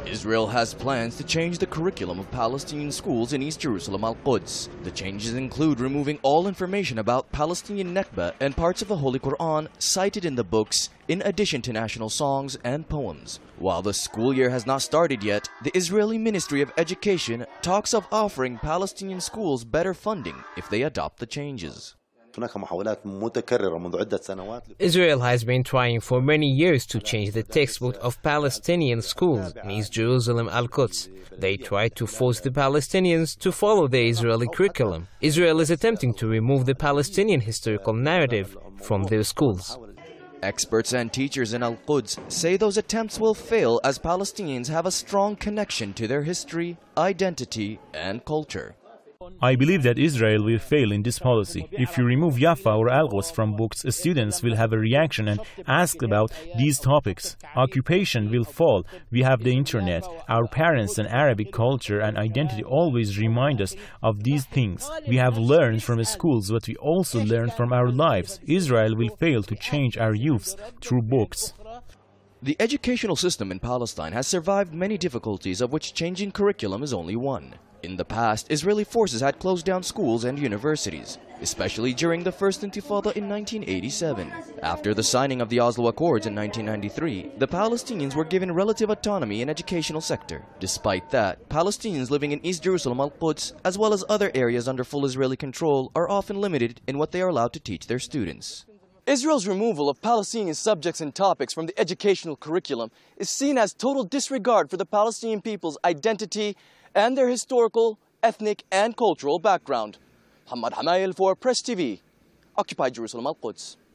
Israel has plans to change the curriculum of Palestinian schools in East Jerusalem, Al-Quds. The changes include removing all information about Palestinian Nakba and parts of the Holy Quran cited in the books, in addition to national songs and poems. While the school year has not started yet, the Israeli Ministry of Education talks of offering Palestinian schools better funding if they adopt the changes. Israel has been trying for many years to change the textbook of Palestinian schools in East Jerusalem, Al-Quds. They try to force the Palestinians to follow the Israeli curriculum. Israel is attempting to remove the Palestinian historical narrative from their schools. Experts and teachers in Al-Quds say those attempts will fail as Palestinians have a strong connection to their history, identity, and culture. I believe that Israel will fail in this policy. If you remove Yafa or Al-Quds from books, students will have a reaction and ask about these topics. Occupation will fall. We have the internet. Our parents and Arabic culture and identity always remind us of these things. We have learned from schools, but we also learn from our lives. Israel will fail to change our youths through books. The educational system in Palestine has survived many difficulties, of which changing curriculum is only one. In the past, Israeli forces had closed down schools and universities, especially during the First Intifada in 1987. After the signing of the Oslo Accords in 1993, the Palestinians were given relative autonomy in educational sector. Despite that, Palestinians living in East Jerusalem, Al-Quds, as well as other areas under full Israeli control, are often limited in what they are allowed to teach their students. Israel's removal of Palestinian subjects and topics from the educational curriculum is seen as total disregard for the Palestinian people's identity and their historical, ethnic, and cultural background. Hamad Hamail for Press TV, Occupy Jerusalem, Al-Quds.